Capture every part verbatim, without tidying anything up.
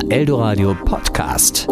Eldoradio Podcast.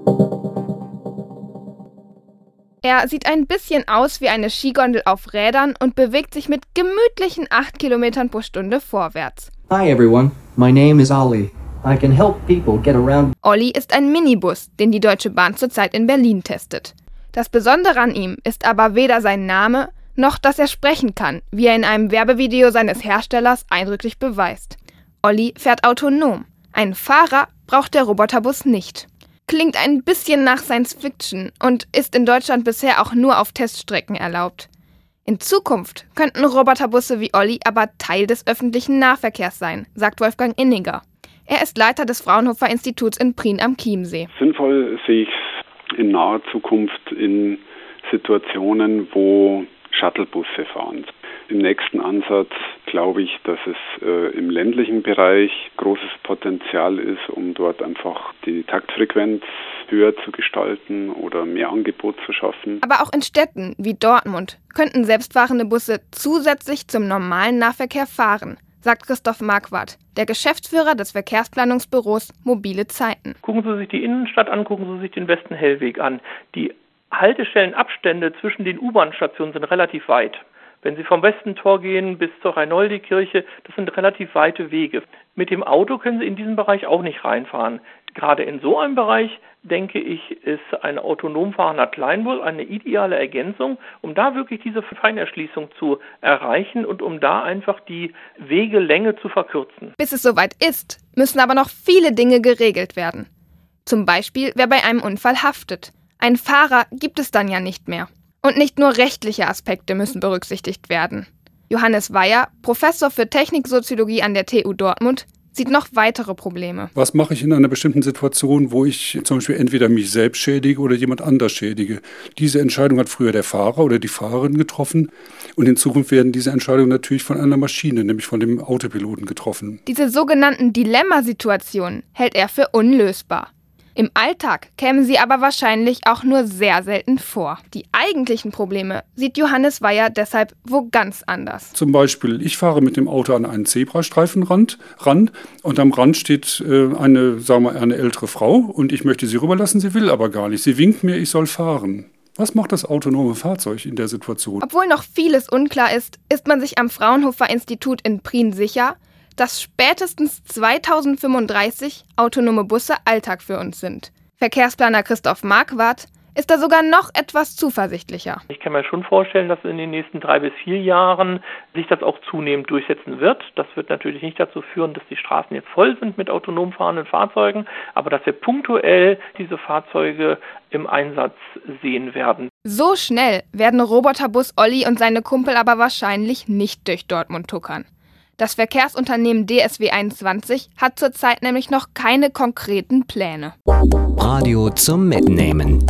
Er sieht ein bisschen aus wie eine Skigondel auf Rädern und bewegt sich mit gemütlichen acht Kilometern pro Stunde vorwärts. Hi everyone, my name is Ollie. I can help people get around. Olli ist ein Minibus, den die Deutsche Bahn zurzeit in Berlin testet. Das Besondere an ihm ist aber weder sein Name, noch dass er sprechen kann, wie er in einem Werbevideo seines Herstellers eindrücklich beweist. Olli fährt autonom. Einen Fahrer braucht der Roboterbus nicht. Klingt ein bisschen nach Science Fiction und ist in Deutschland bisher auch nur auf Teststrecken erlaubt. In Zukunft könnten Roboterbusse wie Olli aber Teil des öffentlichen Nahverkehrs sein, sagt Wolfgang Inniger. Er ist Leiter des Fraunhofer Instituts in Prien am Chiemsee. Sinnvoll sehe ich es in naher Zukunft in Situationen, wo Shuttlebusse fahren. Im nächsten Ansatz glaube ich, dass es äh, im ländlichen Bereich großes Potenzial ist, um dort einfach die Taktfrequenz höher zu gestalten oder mehr Angebot zu schaffen. Aber auch in Städten wie Dortmund könnten selbstfahrende Busse zusätzlich zum normalen Nahverkehr fahren, sagt Christoph Marquardt, der Geschäftsführer des Verkehrsplanungsbüros Mobile Zeiten. Gucken Sie sich die Innenstadt an, gucken Sie sich den Westen-Hellweg an. Die Haltestellenabstände zwischen den U-Bahn-Stationen sind relativ weit. Wenn Sie vom Westentor gehen bis zur Reinoldi-Kirche, das sind relativ weite Wege. Mit dem Auto können Sie in diesen Bereich auch nicht reinfahren. Gerade in so einem Bereich, denke ich, ist ein autonom fahrender Kleinbus eine ideale Ergänzung, um da wirklich diese Feinerschließung zu erreichen und um da einfach die Wegelänge zu verkürzen. Bis es soweit ist, müssen aber noch viele Dinge geregelt werden. Zum Beispiel, wer bei einem Unfall haftet. Einen Fahrer gibt es dann ja nicht mehr. Und nicht nur rechtliche Aspekte müssen berücksichtigt werden. Johannes Weyer, Professor für Techniksoziologie an der T U Dortmund, sieht noch weitere Probleme. Was mache ich in einer bestimmten Situation, wo ich zum Beispiel entweder mich selbst schädige oder jemand anders schädige? Diese Entscheidung hat früher der Fahrer oder die Fahrerin getroffen und in Zukunft werden diese Entscheidungen natürlich von einer Maschine, nämlich von dem Autopiloten getroffen. Diese sogenannten Dilemmasituationen hält er für unlösbar. Im Alltag kämen sie aber wahrscheinlich auch nur sehr selten vor. Die eigentlichen Probleme sieht Johannes Weyer deshalb wo ganz anders. Zum Beispiel, ich fahre mit dem Auto an einen Zebrastreifenrand ran und am Rand steht äh, eine, sagen wir, eine ältere Frau und ich möchte sie rüberlassen, sie will aber gar nicht. Sie winkt mir, ich soll fahren. Was macht das autonome Fahrzeug in der Situation? Obwohl noch vieles unklar ist, ist man sich am Fraunhofer Institut in Prien sicher, dass spätestens zweitausendfünfunddreißig autonome Busse Alltag für uns sind. Verkehrsplaner Christoph Marquardt ist da sogar noch etwas zuversichtlicher. Ich kann mir schon vorstellen, dass in den nächsten drei bis vier Jahren sich das auch zunehmend durchsetzen wird. Das wird natürlich nicht dazu führen, dass die Straßen jetzt voll sind mit autonom fahrenden Fahrzeugen, aber dass wir punktuell diese Fahrzeuge im Einsatz sehen werden. So schnell werden Roboterbus Olli und seine Kumpel aber wahrscheinlich nicht durch Dortmund tuckern. Das Verkehrsunternehmen D S W einundzwanzig hat zurzeit nämlich noch keine konkreten Pläne. Radio zum Mitnehmen.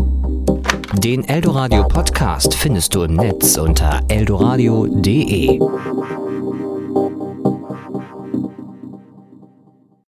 Den Eldoradio Podcast findest du im Netz unter eldoradio punkt de.